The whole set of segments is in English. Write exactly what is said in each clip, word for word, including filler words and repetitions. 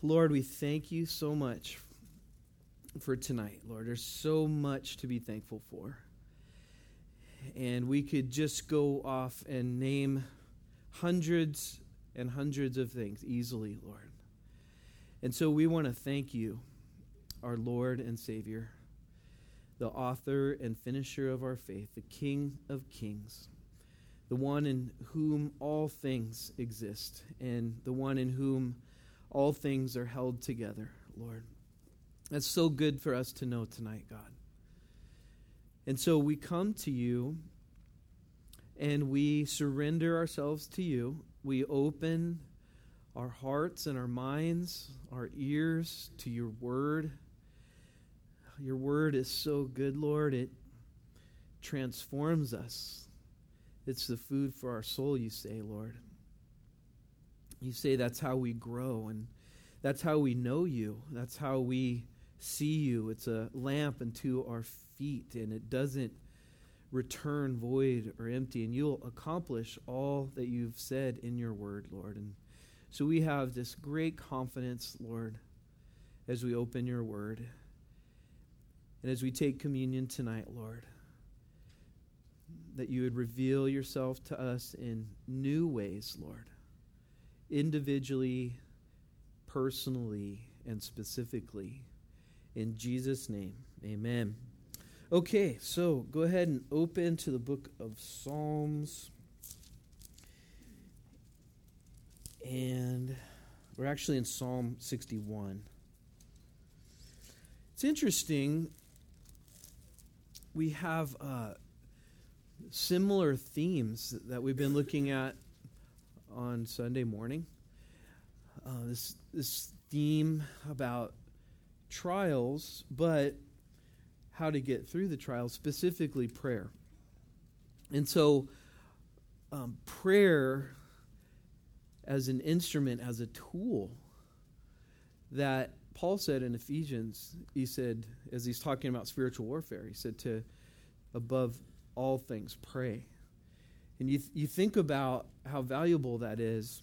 Lord, we thank you so much for tonight, Lord. There's so much to be thankful for. And we could just go off and name hundreds and hundreds of things easily, Lord. And so we want to thank you, our Lord and Savior, the author and finisher of our faith, the King of kings, the one in whom all things exist, and the one in whom all things are held together, Lord. That's so good for us to know tonight, God. And so we come to you, and we surrender ourselves to you. We open our hearts and our minds, our ears to your word. Your word is so good, Lord. It transforms us. It's the food for our soul, you say, Lord. You say that's how we grow, and that's how we know you. That's how we see you. It's a lamp unto our feet, and it doesn't return void or empty, and you'll accomplish all that you've said in your word, Lord. And so we have this great confidence, Lord, as we open your word. And as we take communion tonight, Lord, that you would reveal yourself to us in new ways, Lord, individually, personally, and specifically. In Jesus' name, amen. Okay, so go ahead and open to the book of Psalms. And we're actually in Psalm sixty-one. It's interesting. We have uh, similar themes that we've been looking at on Sunday morning. Uh, this this theme about trials, but how to get through the trials, specifically prayer. And so um, prayer as an instrument, as a tool that Paul said in Ephesians, he said, as he's talking about spiritual warfare, he said to, above all things, pray. And you, th- you think about how valuable that is.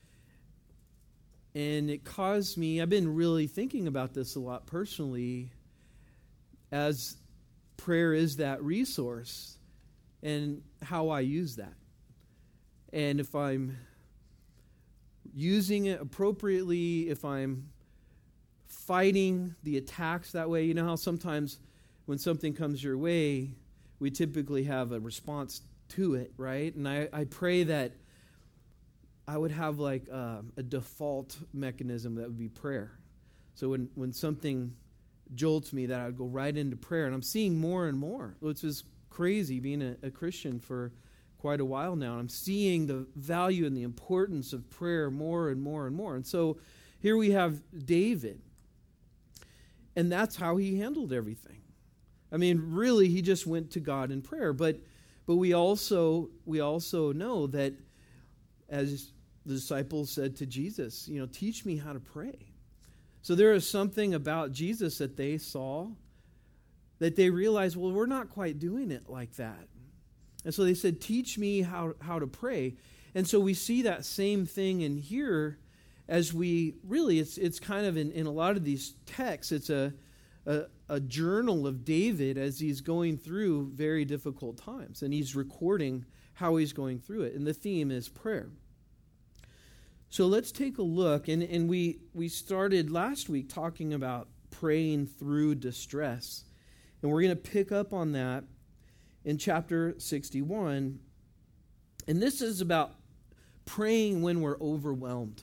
And it caused me, I've been really thinking about this a lot personally, as prayer is that resource, and how I use that. And if I'm using it appropriately, if I'm fighting the attacks that way. You know how sometimes when something comes your way, we typically have a response to it, right? And I, I pray that I would have like uh, a default mechanism that would be prayer. So when, when something jolts me, that I would go right into prayer. And I'm seeing more and more, which is crazy being a, a Christian for quite a while now. I'm seeing the value and the importance of prayer more and more and more. And so here we have David. And that's how he handled everything. I mean, really, he just went to God in prayer. But but we also we also know that, as the disciples said to Jesus, you know, teach me how to pray. So there is something about Jesus that they saw that they realized, well, we're not quite doing it like that. And so they said, teach me how, how to pray. And so we see that same thing in here. As we, really, it's it's kind of in, in a lot of these texts, it's a, a a journal of David as he's going through very difficult times. And he's recording how he's going through it. And the theme is prayer. So let's take a look. And, and we, we started last week talking about praying through distress. And we're going to pick up on that in chapter sixty-one. And this is about praying when we're overwhelmed.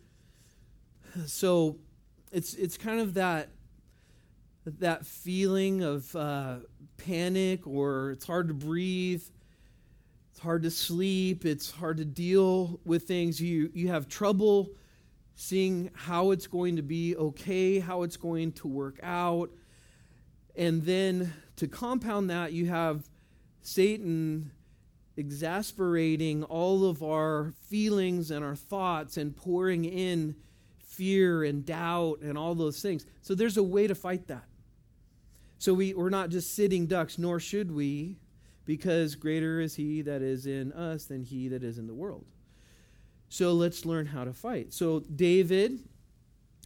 So it's it's kind of that that feeling of uh, panic, or it's hard to breathe, it's hard to sleep, it's hard to deal with things. You you have trouble seeing how it's going to be okay, how it's going to work out. And then to compound that, you have Satan exasperating all of our feelings and our thoughts and pouring in fear and doubt and all those things. So there's a way to fight that. So we, we're not just sitting ducks, nor should we, because greater is he that is in us than he that is in the world. So let's learn how to fight. So David,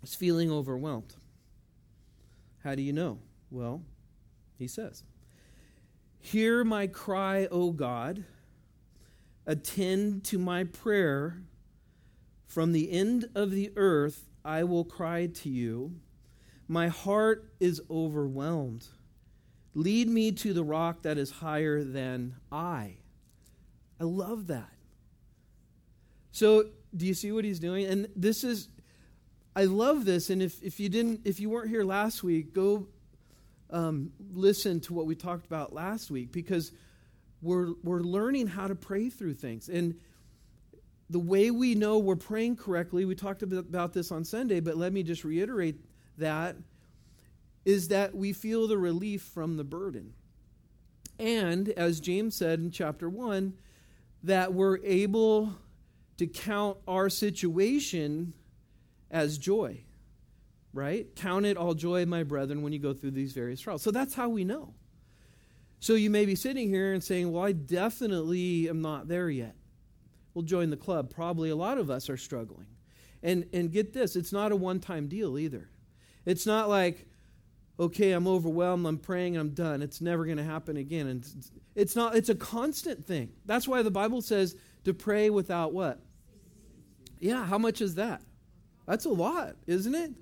is feeling overwhelmed. How do you know? Well, he says, "Hear my cry, O God. Attend to my prayer. From the end of the earth I will cry to you. My heart is overwhelmed. Lead me to the rock that is higher than I." I love that. So, do you see what he's doing? And this is, I love this. And if, if you didn't, if you weren't here last week, go um, listen to what we talked about last week, because we're we're learning how to pray through things. And the way we know we're praying correctly, we talked about this on Sunday, but let me just reiterate that, is that we feel the relief from the burden. And, as James said in chapter one, that we're able to count our situation as joy, right? Count it all joy, my brethren, when you go through these various trials. So that's how we know. So you may be sitting here and saying, well, I definitely am not there yet. Well, join the club. Probably a lot of us are struggling. And and get this, it's not a one-time deal either. It's not like, okay, I'm overwhelmed, I'm praying, and I'm done. It's never going to happen again. And it's, it's not. It's a constant thing. That's why the Bible says to pray without what? Yeah, how much is that? That's a lot, isn't it?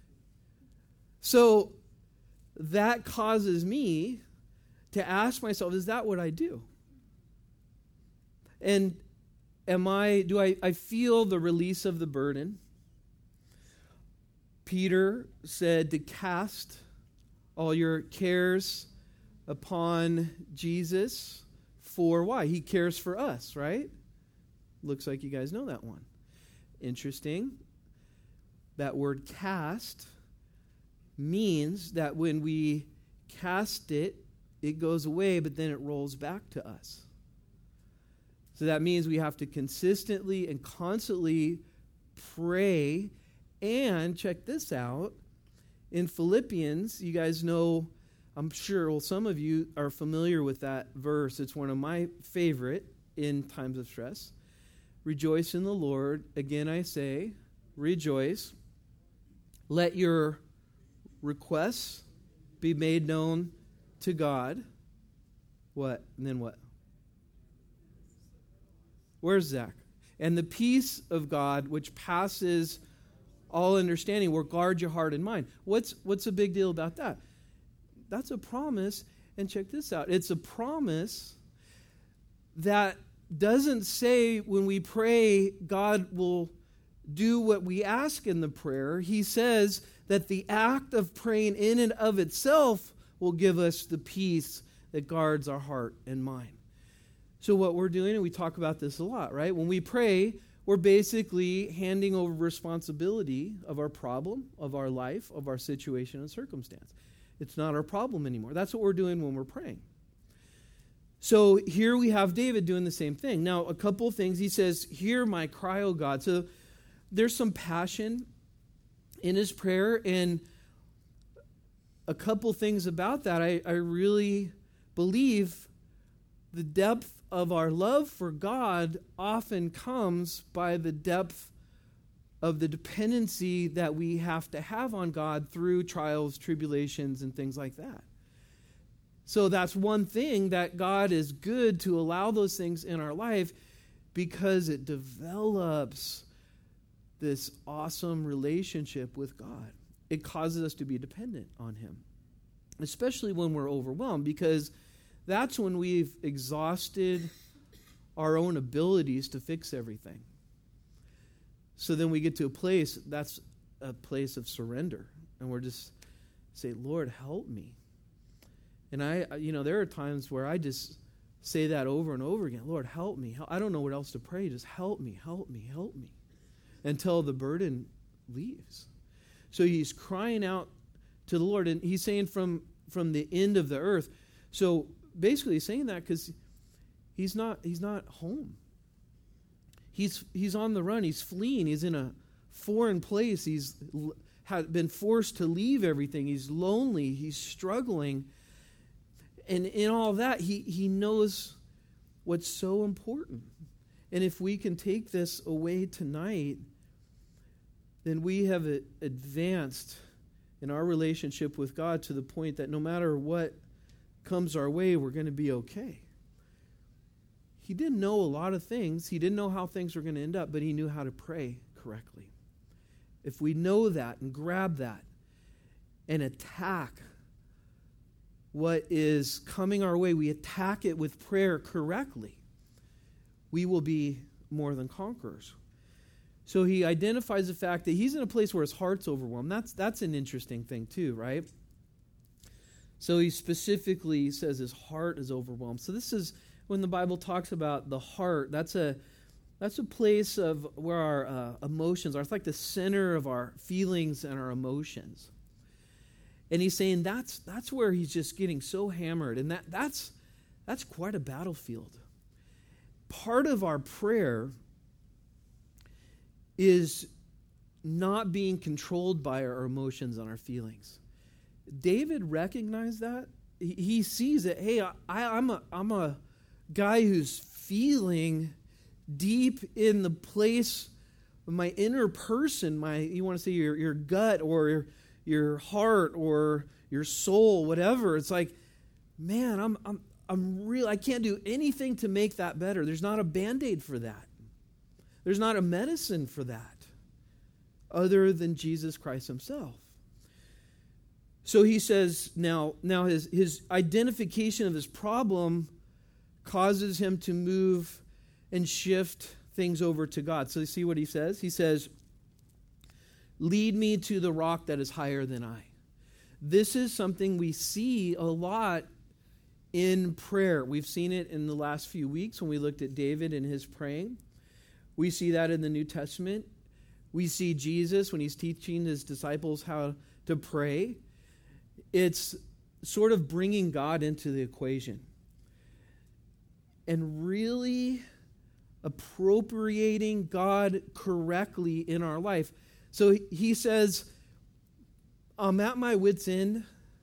So that causes me to ask myself, is that what I do? And am I, do I, I feel the release of the burden? Peter said to cast all your cares upon Jesus. For why? He cares for us, right? Looks like you guys know that one. Interesting. That word cast means that when we cast it, it goes away, but then it rolls back to us. So that means we have to consistently and constantly pray. And check this out. In Philippians, you guys know, I'm sure, well, some of you are familiar with that verse. It's one of my favorite in times of stress. Rejoice in the Lord. Again, I say, rejoice. Let your requests be made known to God. What? And then what? Where's Zach? And the peace of God, which passes all understanding, will guard your heart and mind. What's what's the big deal about that? That's a promise. And check this out. It's a promise that doesn't say when we pray, God will do what we ask in the prayer. He says that the act of praying in and of itself will give us the peace that guards our heart and mind. So what we're doing, and we talk about this a lot, right? When we pray, we're basically handing over responsibility of our problem, of our life, of our situation and circumstance. It's not our problem anymore. That's what we're doing when we're praying. So here we have David doing the same thing. Now, a couple of things. He says, hear my cry, O God. So there's some passion in his prayer, and a couple things about that. I, I really believe the depth of our love for God often comes by the depth of the dependency that we have to have on God through trials, tribulations, and things like that. So that's one thing, that God is good to allow those things in our life, because it develops this awesome relationship with God. It causes us to be dependent on him, especially when we're overwhelmed, because that's when we've exhausted our own abilities to fix everything. So then we get to a place, that's a place of surrender. And we're just say, Lord, help me. And I, you know, there are times where I just say that over and over again. Lord, help me. I don't know what else to pray. Just help me, help me, help me. Until the burden leaves. So he's crying out to the Lord. And he's saying from, from the end of the earth. So basically he's saying that because he's not he's not home. He's he's on the run. He's fleeing. He's in a foreign place. He's l- had been forced to leave everything. He's lonely. He's struggling. And in all that, he, he knows what's so important. And if we can take this away tonight, then we have advanced in our relationship with God to the point that no matter what comes our way, we're going to be okay. He didn't know a lot of things. He didn't know how things were going to end up, but he knew how to pray correctly. If we know that and grab that and attack what is coming our way, we attack it with prayer correctly, we will be more than conquerors. So he identifies the fact that he's in a place where his heart's overwhelmed. That's, that's an interesting thing too, right? So he specifically says his heart is overwhelmed. So this is when the Bible talks about the heart. That's a that's a place of where our uh, emotions are. It's like the center of our feelings and our emotions. And he's saying that's that's where he's just getting so hammered, and that that's that's quite a battlefield. Part of our prayer is not being controlled by our emotions and our feelings. David recognized that. He, he sees that, hey, I, I'm a I'm a guy who's feeling deep in the place of my inner person, my you want to say your, your gut or your, your heart or your soul, whatever. It's like, man, I'm I'm I'm real I can't do anything to make that better. There's not a Band-Aid for that. There's not a medicine for that other than Jesus Christ himself. So he says now, now his, his identification of his problem causes him to move and shift things over to God. So you see what he says? He says, lead me to the rock that is higher than I. This is something we see a lot in prayer. We've seen it in the last few weeks when we looked at David and his praying. We see that in the New Testament. We see Jesus when he's teaching his disciples how to pray. It's sort of bringing God into the equation and really appropriating God correctly in our life. So he says, I'm at my wit's end,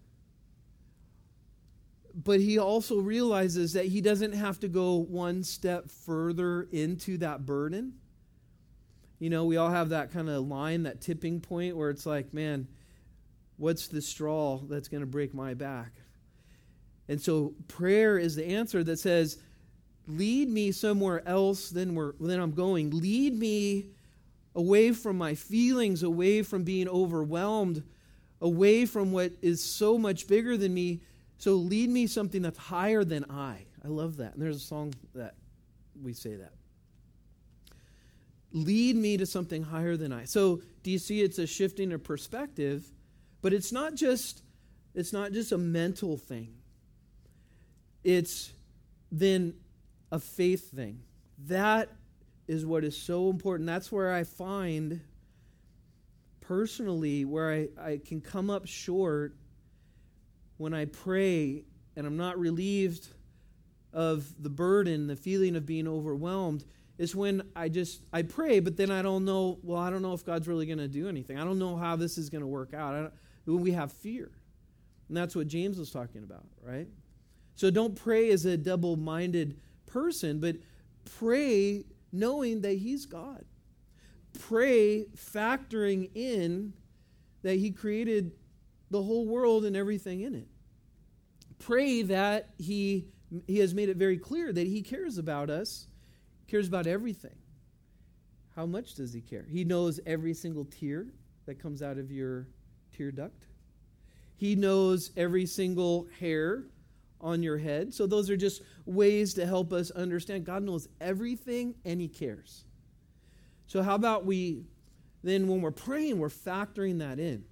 but he also realizes that he doesn't have to go one step further into that burden. You know, we all have that kind of line, that tipping point where it's like, man, what's the straw that's going to break my back? And so prayer is the answer that says, lead me somewhere else than, where, than I'm going. Lead me away from my feelings, away from being overwhelmed, away from what is so much bigger than me. So lead me something that's higher than I. I love that. And there's a song that we say that. Lead me to something higher than I. So do you see it's a shifting of perspective, but it's not just it's not just a mental thing. It's then a faith thing. That is what is so important. That's where I find personally where I, I can come up short when I pray and I'm not relieved of the burden, the feeling of being overwhelmed, is when I just, I pray, but then I don't know, well, I don't know if God's really going to do anything. I don't know how this is going to work out. I don't, when we have fear. And that's what James was talking about, right? So don't pray as a double-minded person, but pray knowing that he's God. Pray factoring in that he created the whole world and everything in it. Pray that he, he has made it very clear that he cares about us, cares about everything. How much does he care? He knows every single tear that comes out of your tear duct. He knows every single hair on your head. So those are just ways to help us understand God knows everything and he cares. So how about we, then when we're praying, we're factoring that in.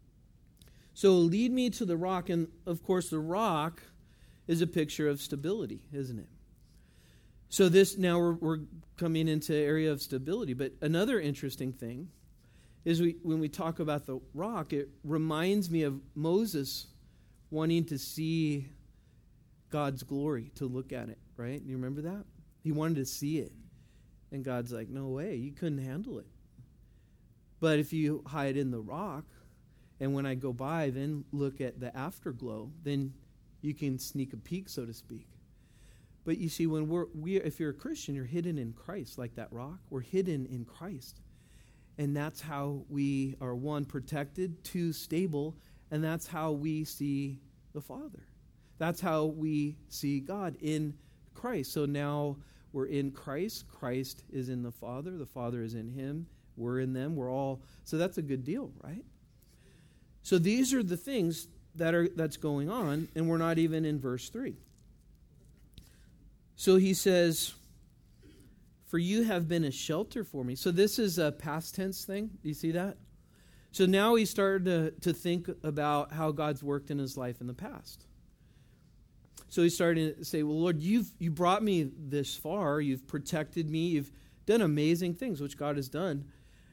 So lead me to the rock, and of course the rock is a picture of stability, isn't it? So this, now we're, we're coming into area of stability, but another interesting thing is we when we talk about the rock, it reminds me of Moses wanting to see God's glory, to look at it, right? You remember that? He wanted to see it. And God's like, no way, you couldn't handle it. But if you hide in the rock, and when I go by, then look at the afterglow, then you can sneak a peek, so to speak. But you see, when we're, we, if you're a Christian, you're hidden in Christ, like that rock. We're hidden in Christ. And that's how we are, one, protected, two, stable, and that's how we see the Father. That's how we see God in Christ. So now we're in Christ. Christ is in the Father. The Father is in him. We're in them. We're all, so that's a good deal, right? So these are the things that are that's going on, and we're not even in verse three. So he says, for you have been a shelter for me. So this is a past tense thing. Do you see that? So now he started to, to think about how God's worked in his life in the past. So he's starting to say, well, Lord, you've you brought me this far. You've protected me. You've done amazing things, which God has done.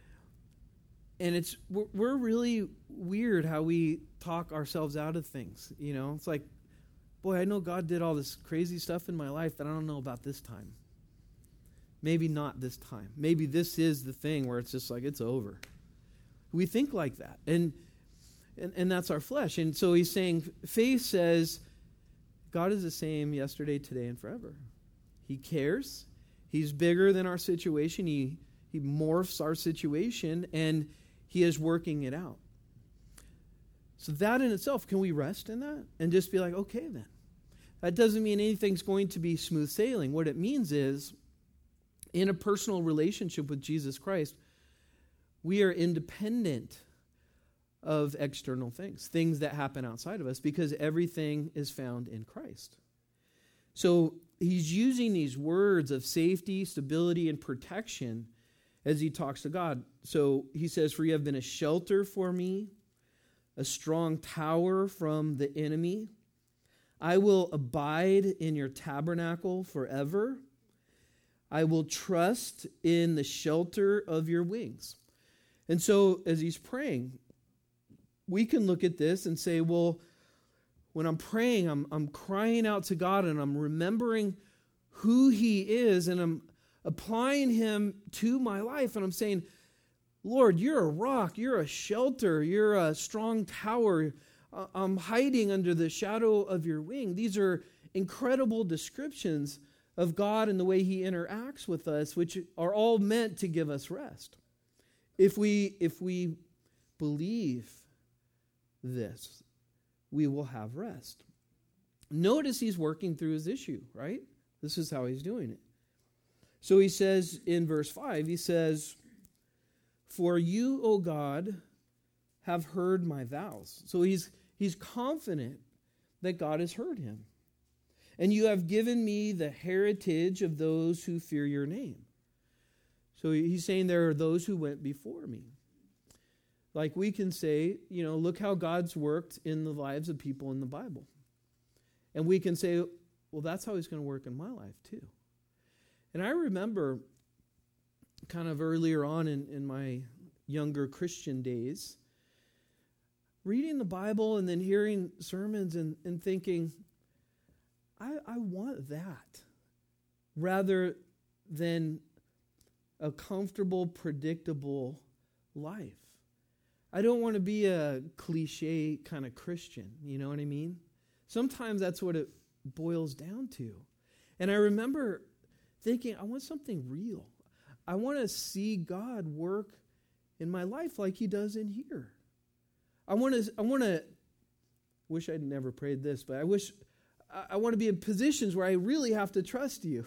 And it's we're, we're really weird how we talk ourselves out of things. You know, it's like, boy, I know God did all this crazy stuff in my life that I don't know about this time. Maybe not this time. Maybe this is the thing where it's just like, it's over. We think like that. And, and, and that's our flesh. And so he's saying, faith says, God is the same yesterday, today, and forever. He cares. He's bigger than our situation. He, he morphs our situation, and he is working it out. So that in itself, can we rest in that? And just be like, okay then. That doesn't mean anything's going to be smooth sailing. What it means is, in a personal relationship with Jesus Christ, we are independent of external things, things that happen outside of us, because everything is found in Christ. So he's using these words of safety, stability, and protection as he talks to God. So he says, for you have been a shelter for me, a strong tower from the enemy. I will abide in your tabernacle forever. I will trust in the shelter of your wings. And so as he's praying, we can look at this and say, well, when I'm praying, I'm, I'm crying out to God and I'm remembering who he is and I'm applying him to my life. And I'm saying, Lord, you're a rock, you're a shelter, you're a strong tower. I'm hiding under the shadow of your wing. These are incredible descriptions of God and the way he interacts with us, which are all meant to give us rest. If we if we believe this, we will have rest. Notice he's working through his issue, right? This is how he's doing it. So he says in verse five, he says, for you, O God, have heard my vows. So he's he's confident that God has heard him. And you have given me the heritage of those who fear your name. So he's saying there are those who went before me. Like we can say, you know, look how God's worked in the lives of people in the Bible. And we can say, well, that's how he's going to work in my life too. And I remember kind of earlier on in, in my younger Christian days, reading the Bible and then hearing sermons and, and thinking, I, I want that rather than a comfortable, predictable life. I don't want to be a cliche kind of Christian, you know what I mean? Sometimes that's what it boils down to. And I remember thinking, I want something real. I want to see God work in my life like he does in here. I want to, I want to, wish I'd never prayed this, but I wish, I, I want to be in positions where I really have to trust you.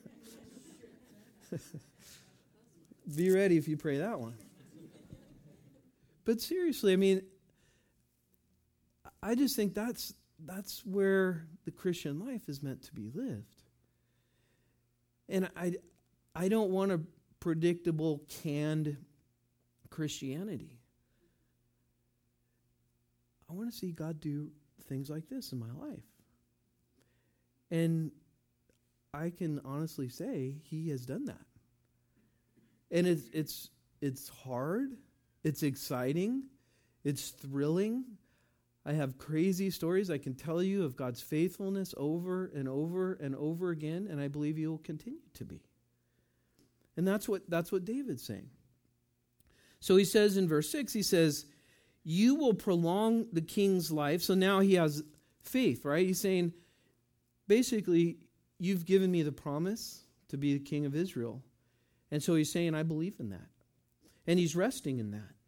Be ready if you pray that one. But seriously, I mean, I just think that's that's where the Christian life is meant to be lived. And I, I don't want a predictable, canned Christianity. I want to see God do things like this in my life. And I can honestly say he has done that. And it's it's it's hard. It's exciting. It's thrilling. I have crazy stories I can tell you of God's faithfulness over and over and over again, and I believe he will continue to be. And that's what that's what David's saying. So he says in verse six, he says, you will prolong the king's life. So now he has faith, right? He's saying, basically, you've given me the promise to be the king of Israel. And so he's saying, I believe in that. And he's resting in that.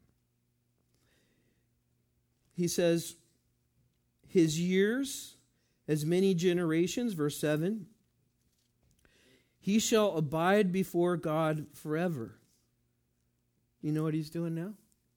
He says, his years, as many generations, verse seven, he shall abide before God forever. You know what he's doing now?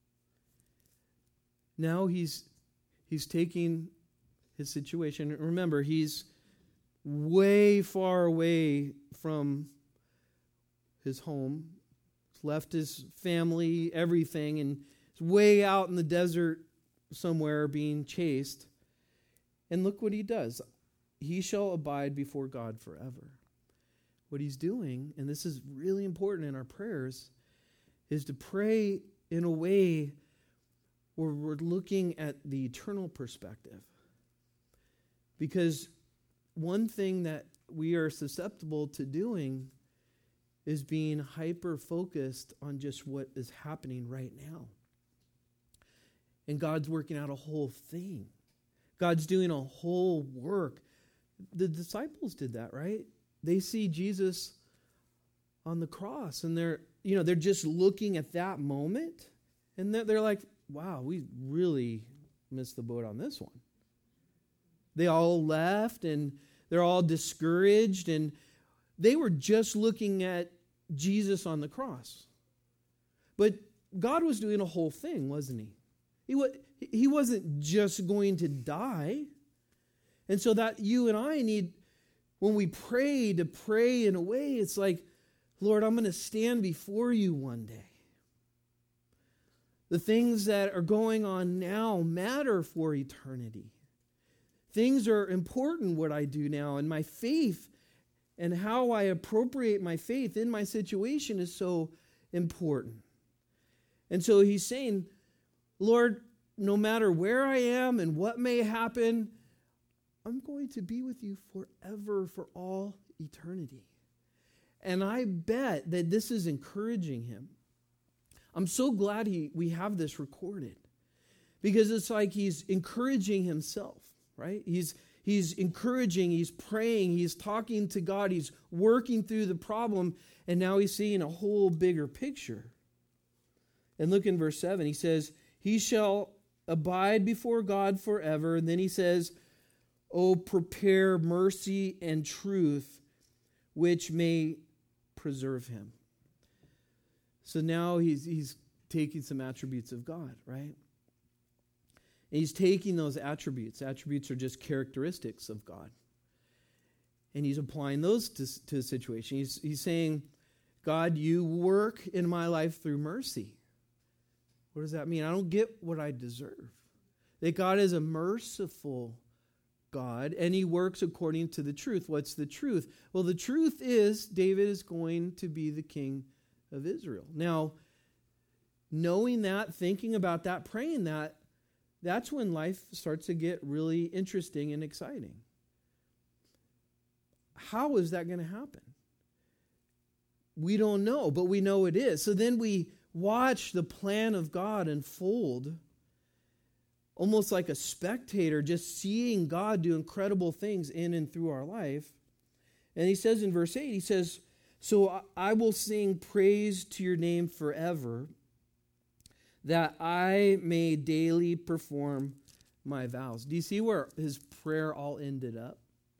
Now he's he's taking his situation. Remember, he's way far away from his home. He's left his family, everything, and he's way out in the desert somewhere being chased. And look what he does. He shall abide before God forever. What he's doing, and this is really important in our prayers, is to pray in a way where we're looking at the eternal perspective. Because one thing that we are susceptible to doing is being hyper-focused on just what is happening right now. And God's working out a whole thing. God's doing a whole work. The disciples did that, right? They see Jesus on the cross, and they're, you know, they're just looking at that moment, and they're like, wow, we really missed the boat on this one. They all left, and they're all discouraged, and they were just looking at Jesus on the cross. But God was doing a whole thing, wasn't he? He, wa- he wasn't just going to die. And so that you and I need, when we pray, to pray in a way, it's like, Lord, I'm going to stand before you one day. The things that are going on now matter for eternity. Things are important, what I do now, and my faith and how I appropriate my faith in my situation is so important. And so he's saying, Lord, no matter where I am and what may happen, I'm going to be with you forever, for all eternity. And I bet that this is encouraging him. I'm so glad he we have this recorded, because it's like he's encouraging himself, right? He's he's encouraging, he's praying, he's talking to God, he's working through the problem, and now he's seeing a whole bigger picture. And look in verse seven, he says, he shall abide before God forever. And then he says, oh, prepare mercy and truth, which may preserve him. So now he's he's taking some attributes of God, right? And he's taking those attributes. Attributes are just characteristics of God. And he's applying those to, to the situation. He's, he's saying, God, you work in my life through mercy. What does that mean? I don't get what I deserve. That God is a merciful God, and he works according to the truth. What's the truth? Well, the truth is David is going to be the king of Israel. Now, knowing that, thinking about that, praying that, that's when life starts to get really interesting and exciting. How is that going to happen? We don't know, but we know it is. So then we watch the plan of God unfold, almost like a spectator, just seeing God do incredible things in and through our life. And he says in verse eight, he says, so I will sing praise to your name forever, that I may daily perform my vows. Do you see where his prayer all ended up?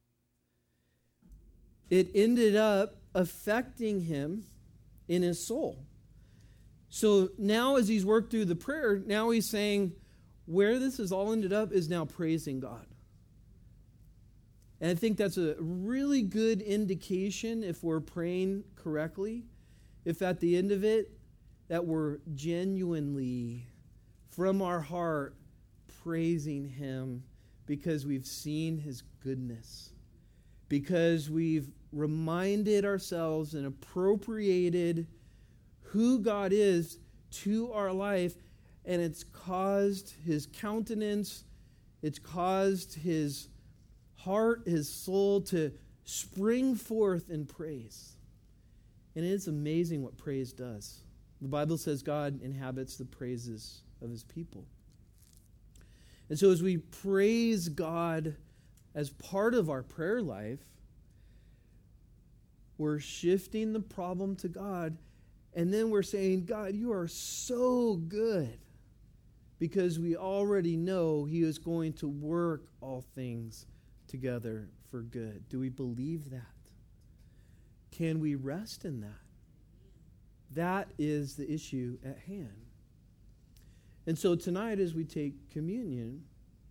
It ended up affecting him in his soul. So now as he's worked through the prayer, now he's saying, where this has all ended up is now praising God. And I think that's a really good indication, if we're praying correctly, if at the end of it, that we're genuinely, from our heart, praising him because we've seen his goodness, because we've reminded ourselves and appropriated who God is to our life, and it's caused his countenance, it's caused his heart, his soul to spring forth in praise. And it's amazing what praise does. The Bible says God inhabits the praises of his people. And so as we praise God as part of our prayer life, we're shifting the problem to God, And then we're saying, God, you are so good, because we already know he is going to work all things together for good. Do we believe that? Can we rest in that? That is the issue at hand. And so tonight, as we take communion,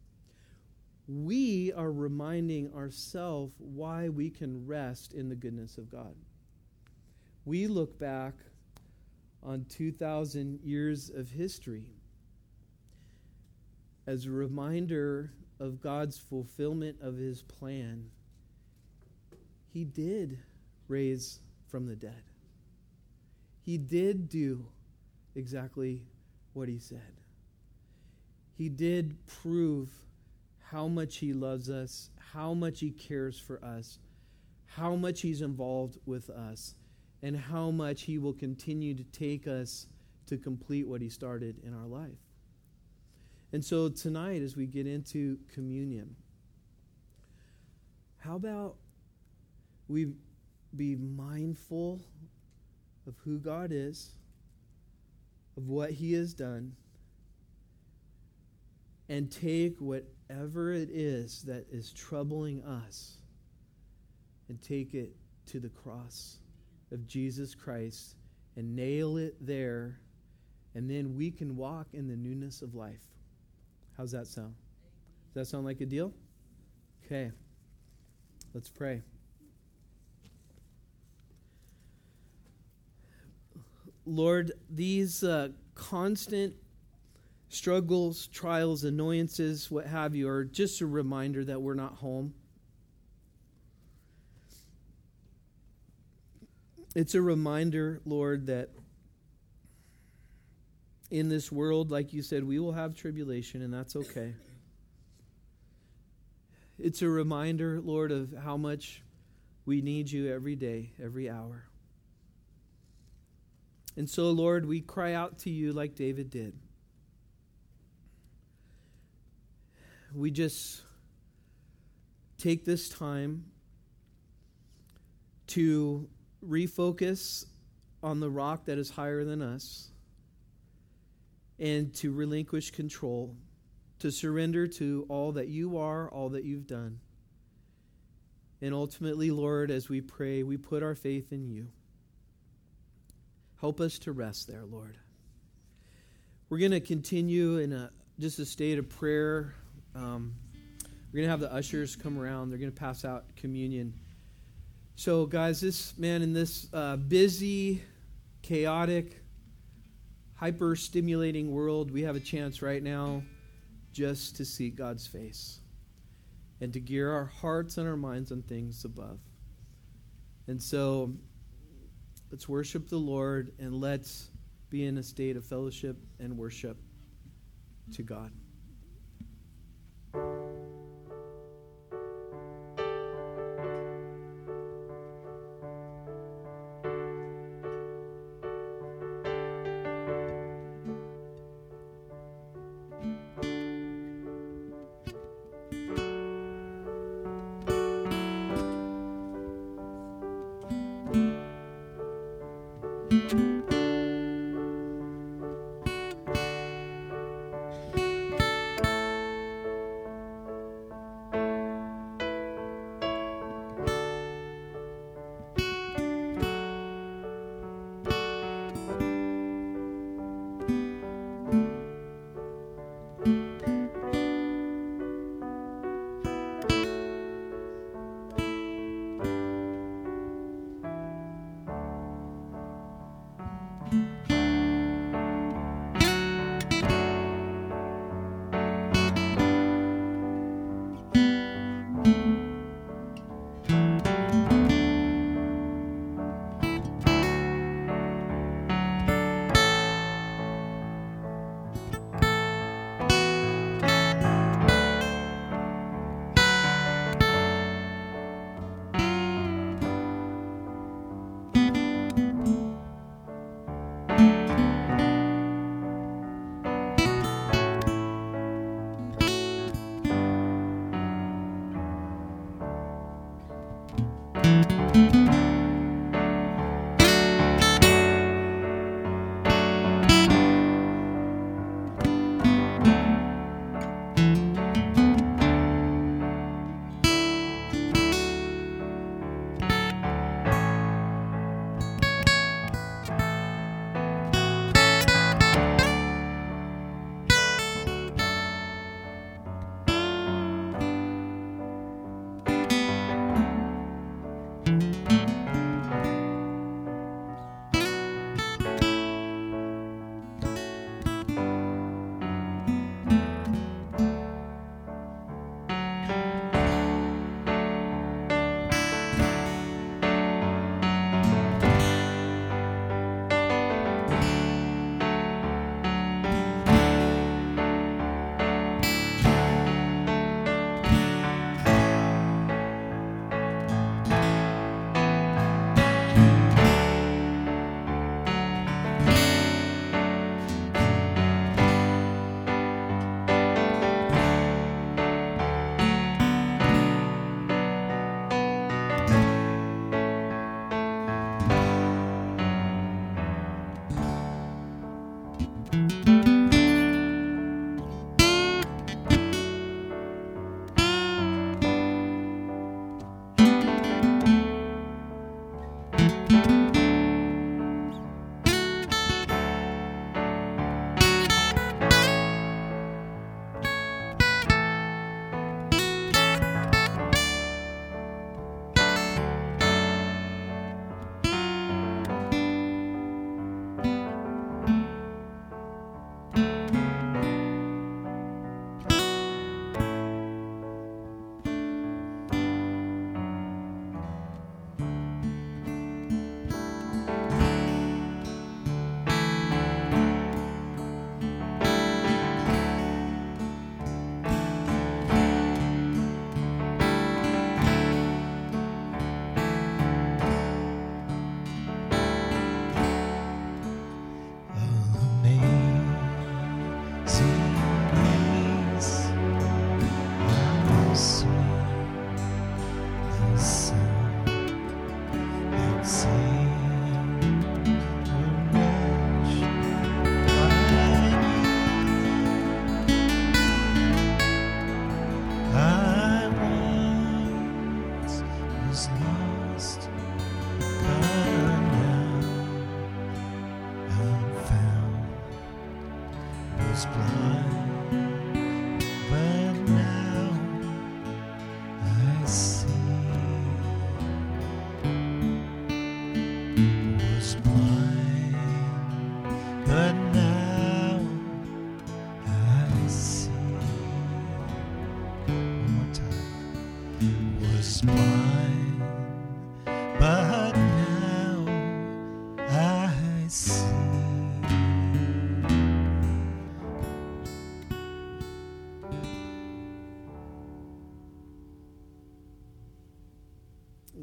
we are reminding ourselves why we can rest in the goodness of God. We look back on two thousand years of history as a reminder of God's fulfillment of his plan. He did raise from the dead. He did do exactly what he said. He did prove how much he loves us, how much he cares for us, how much he's involved with us, and how much he will continue to take us to complete what he started in our life. And so tonight, as we get into communion, how about we be mindful of who God is, of what he has done, and take whatever it is that is troubling us and take it to the cross of Jesus Christ and nail it there, and then we can walk in the newness of life. How's that sound? Does that sound like a deal? Okay. Let's pray. Lord, these uh, constant struggles, trials, annoyances, what have you, are just a reminder that we're not home. It's a reminder, Lord, that in this world, like you said, we will have tribulation, and that's okay. It's a reminder, Lord, of how much we need you every day, every hour. And so, Lord, we cry out to you like David did. We just take this time to refocus on the rock that is higher than us, and to relinquish control, to surrender to all that you are, all that you've done. And ultimately, Lord, as we pray, we put our faith in you. Help us to rest there, Lord. We're going to continue in a just a state of prayer. Um, we're going to have the ushers come around. They're going to pass out communion. So, guys, this, man, in this uh, busy, chaotic, hyper-stimulating world, we have a chance right now just to seek God's face and to gear our hearts and our minds on things above. And so, let's worship the Lord, and let's be in a state of fellowship and worship to God.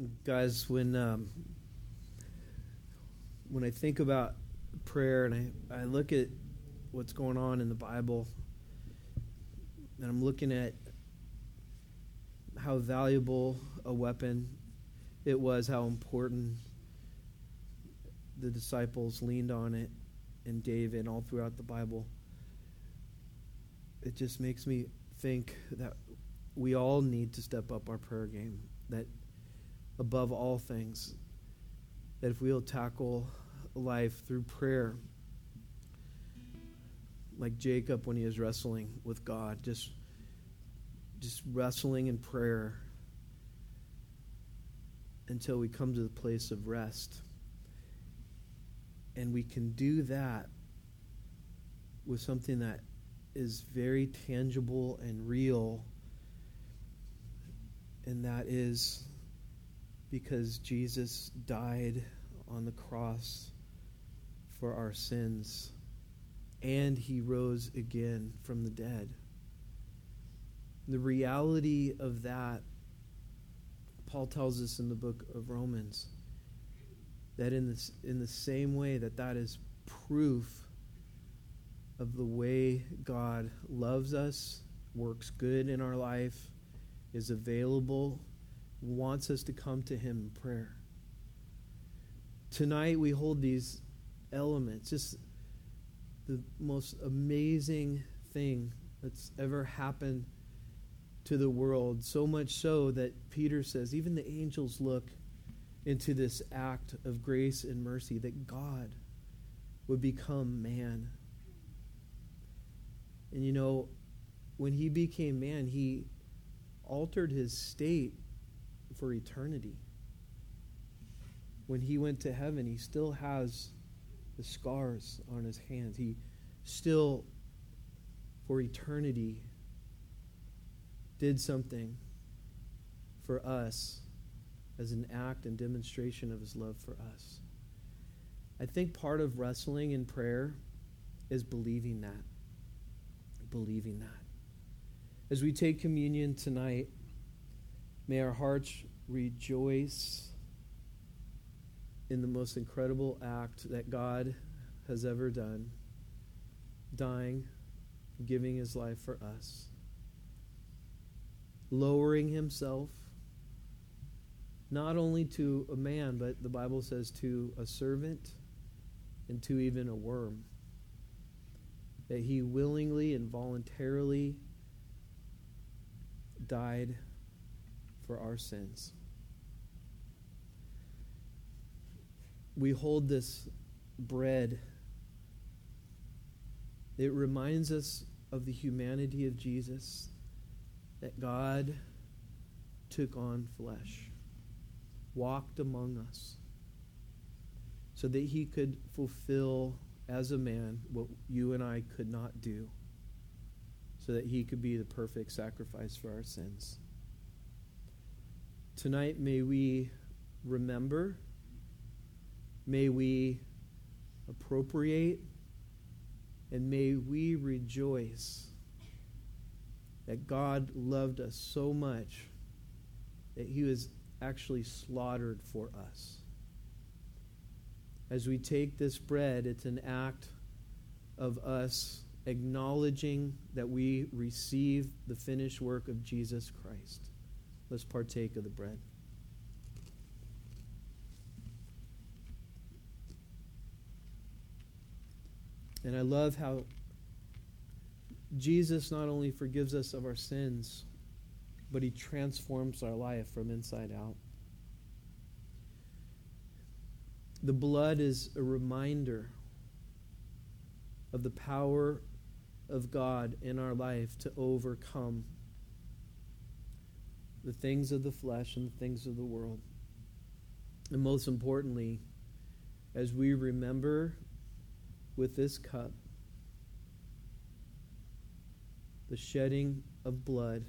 Guys, when um, when I think about prayer and I, I look at what's going on in the Bible, and I'm looking at how valuable a weapon it was, how important the disciples leaned on it, and David all throughout the Bible, it just makes me think that we all need to step up our prayer game, that above all things, that if we'll tackle life through prayer, like Jacob when he was wrestling with God, just, just wrestling in prayer until we come to the place of rest. And we can do that with something that is very tangible and real, and that is because Jesus died on the cross for our sins, and he rose again from the dead. The reality of that, Paul tells us in the book of Romans, that in this, in the same way that that is proof of the way God loves us, works good in our life, is available, wants us to come to him in prayer. Tonight we hold these elements, just the most amazing thing that's ever happened to the world, so much so that Peter says even the angels look into this act of grace and mercy, that God would become man. And you know, when he became man, he altered his state for eternity. When he went to heaven, he still has the scars on his hands. He still, for eternity, did something for us as an act and demonstration of his love for us. I think part of wrestling in prayer is believing that. Believing that. As we take communion tonight, may our hearts rejoice in the most incredible act that God has ever done, dying, giving his life for us, lowering himself, not only to a man, but the Bible says to a servant and to even a worm, that he willingly and voluntarily died for our sins. We hold this bread. It reminds us of the humanity of Jesus, that God took on flesh, walked among us, so that he could fulfill as a man what you and I could not do, so that he could be the perfect sacrifice for our sins. Tonight, may we remember, may we appropriate, and may we rejoice that God loved us so much that he was actually slaughtered for us. As we take this bread, it's an act of us acknowledging that we receive the finished work of Jesus Christ. Let's partake of the bread. And I love how Jesus not only forgives us of our sins, but he transforms our life from inside out. The blood is a reminder of the power of God in our life to overcome the things of the flesh and the things of the world. And most importantly, as we remember with this cup the shedding of blood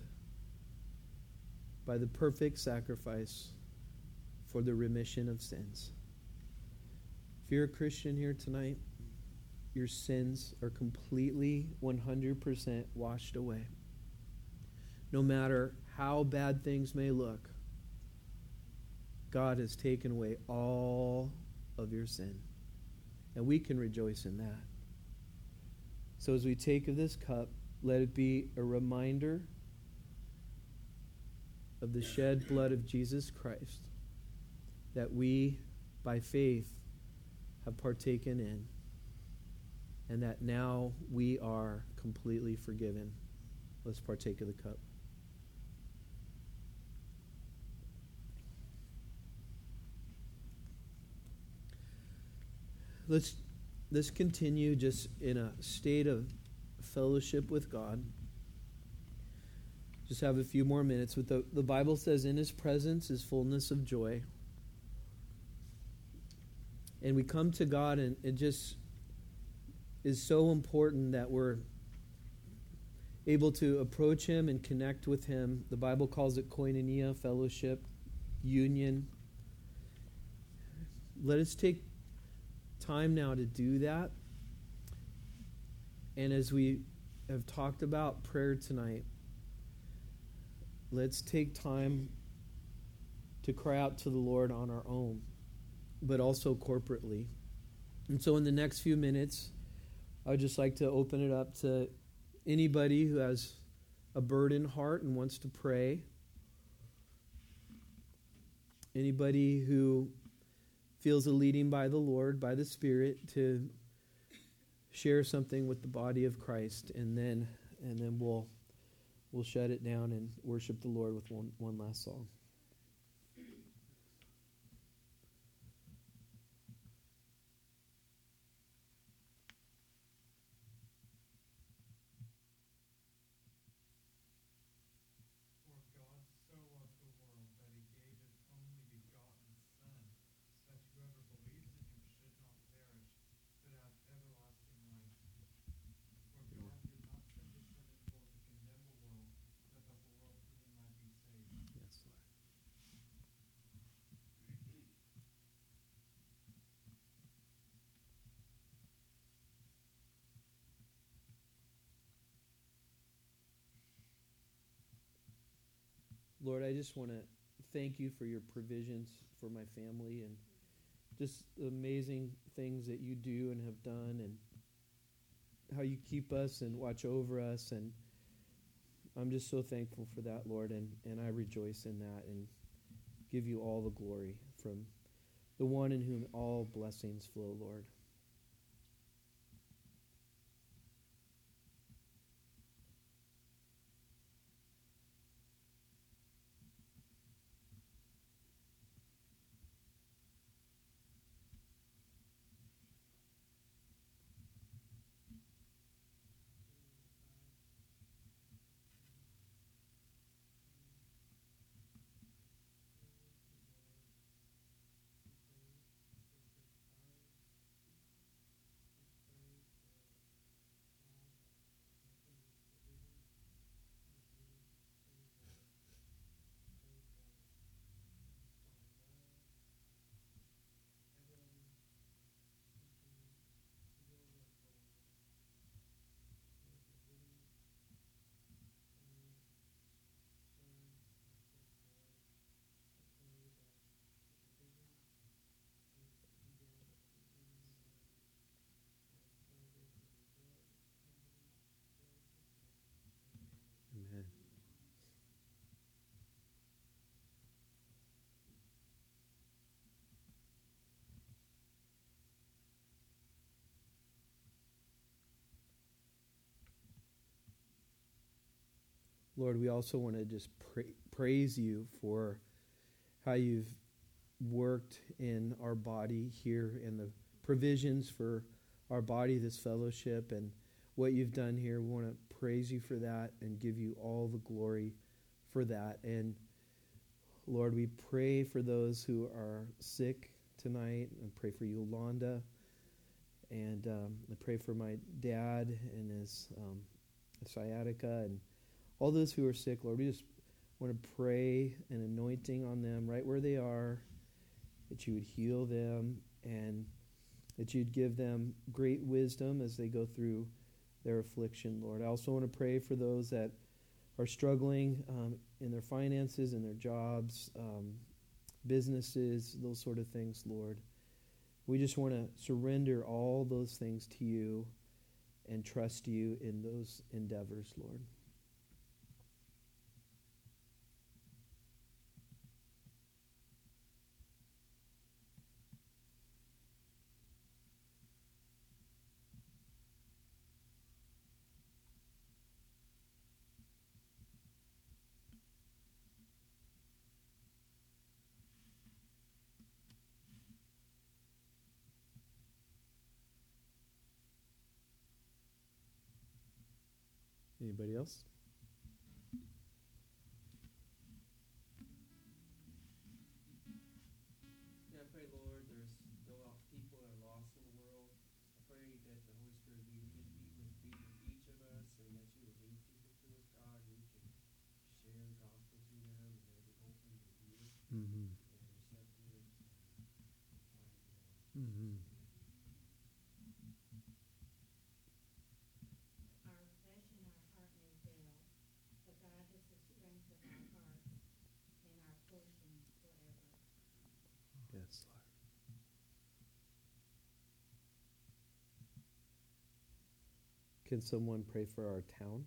by the perfect sacrifice for the remission of sins. If you're a Christian here tonight, your sins are completely one hundred percent washed away. No matter how bad things may look, God has taken away all of your sin. And we can rejoice in that. So as we take of this cup, let it be a reminder of the shed blood of Jesus Christ that we, by faith, have partaken in, and that now we are completely forgiven. Let's partake of the cup. Let's let's continue just in a state of fellowship with God. Just have a few more minutes. With the, the Bible says, in his presence is fullness of joy. And we come to God, and it just is so important that we're able to approach him and connect with him. The Bible calls it koinonia, fellowship, union. Let us take time now to do that. And as we have talked about prayer tonight, let's take time to cry out to the Lord on our own, but also corporately. And so in the next few minutes, I would just like to open it up to anybody who has a burdened heart and wants to pray. Anybody who feels a leading by the Lord, by the Spirit, to share something with the body of Christ, and then and then we'll we'll shut it down and worship the Lord with one, one last song. Lord, I just want to thank you for your provisions for my family and just the amazing things that you do and have done, and how you keep us and watch over us. And I'm just so thankful for that, Lord, and, and I rejoice in that and give you all the glory from the one in whom all blessings flow, Lord. Amen. Lord, we also want to just pra- praise you for how you've worked in our body here and the provisions for our body, this fellowship, and what you've done here. We want to praise you for that and give you all the glory for that. And Lord, we pray for those who are sick tonight, and pray for Yolanda, and um, I pray for my dad and his um, sciatica, and all those who are sick. Lord, we just want to pray an anointing on them right where they are, that you would heal them and that you'd give them great wisdom as they go through their affliction, Lord. I also want to pray for those that are struggling um, in their finances and their jobs, um, businesses, those sort of things, Lord. We just want to surrender all those things to you and trust you in those endeavors, Lord. Anybody else? Yeah, I pray, Lord, there's still out people that are lost in the world. I pray that the Holy Spirit would be, be, with, be with each of us, and that you would lead people to us, God, and we can share the gospel to them, and they'll be open to hear Mm-hmm. and receptive. Mm-hmm. Our flesh and our heart may fail, but God is the strength of our heart and our portion forever. Yes, Lord. Can someone pray for our town?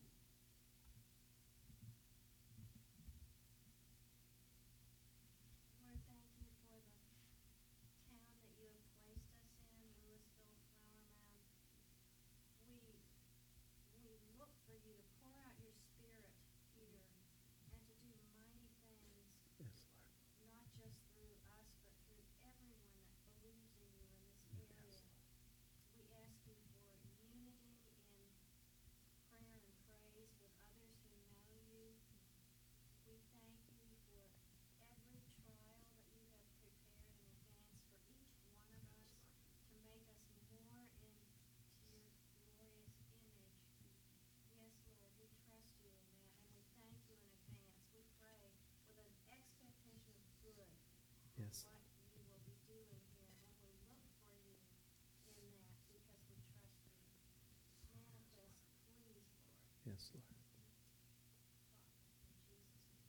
Lord, thank you for the town that you have placed us in, Louisville, Flower Mound. We we look for you to pour out your spirit here and to do mighty things, Yes, Lord. not just through us, but through everyone that believes in you in this area. We ask you for unity in prayer and praise with others who know you. We thank you for every trial that you have prepared in advance for each one of us to make us more into your glorious image. Yes, Lord, we trust you in that, and we thank you in advance. We pray with an expectation of good Yes. what you will be doing here, and we look for you in that because we trust you. Manifest, please, Lord. Yes, Lord. In Jesus' name.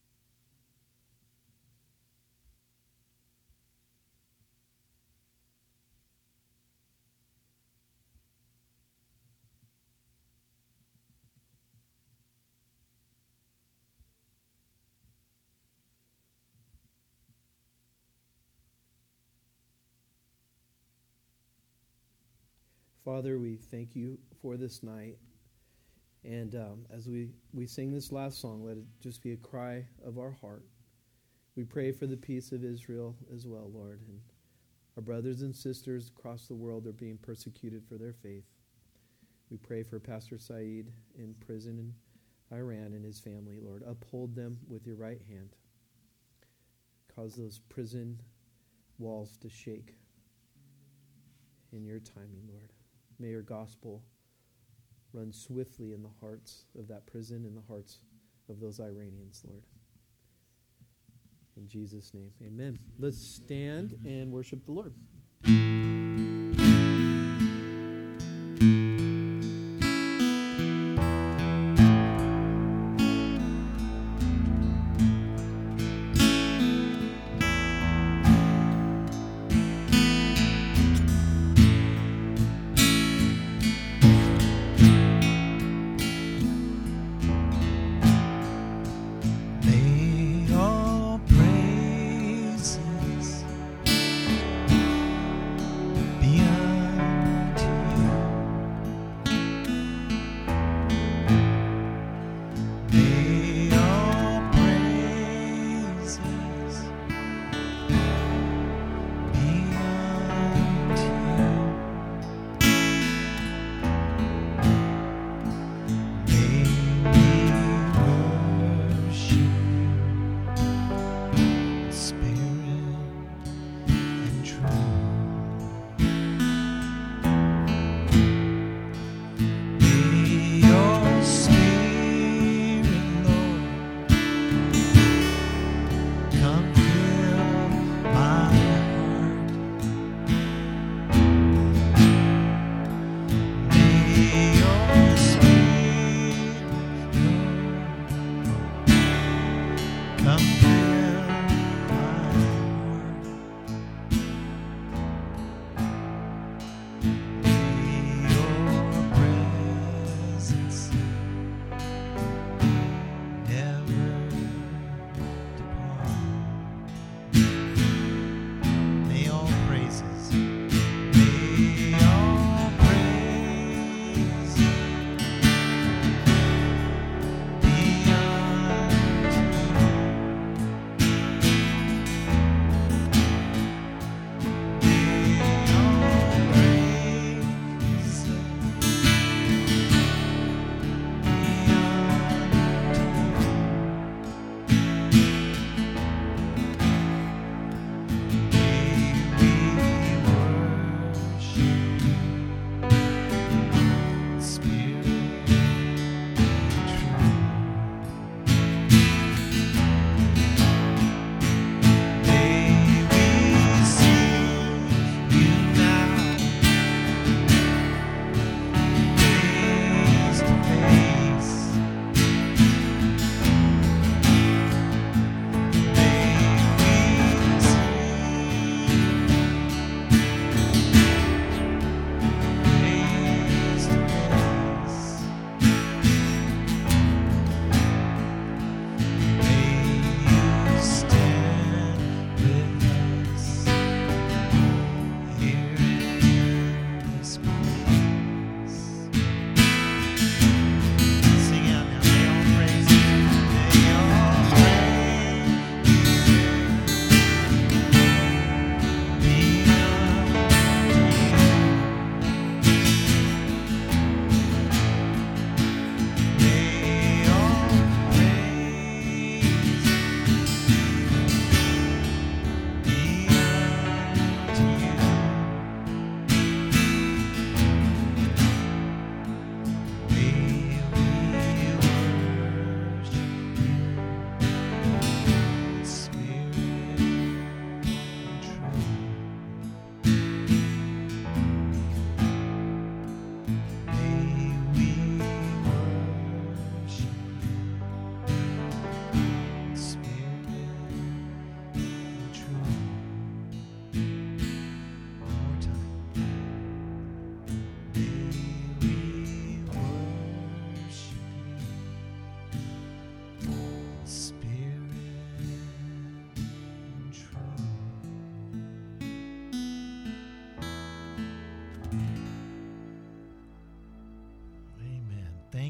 Father, we thank you for this night. And um, as we, we sing this last song, let it just be a cry of our heart. We pray for the peace of Israel as well, Lord. And our brothers and sisters across the world are being persecuted for their faith. We pray for Pastor Saeed in prison in Iran and his family, Lord. Uphold them with your right hand. Cause those prison walls to shake in your timing, Lord. May your gospel run swiftly in the hearts of that prison, in the hearts of those Iranians, Lord. In Jesus' name, amen. Let's stand and worship the Lord. May all praises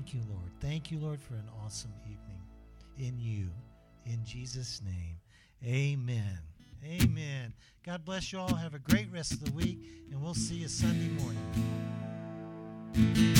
Thank you, Lord. Thank you, Lord, for an awesome evening in you. In Jesus' name, amen. Amen. God bless you all. Have a great rest of the week, and we'll see you Sunday morning.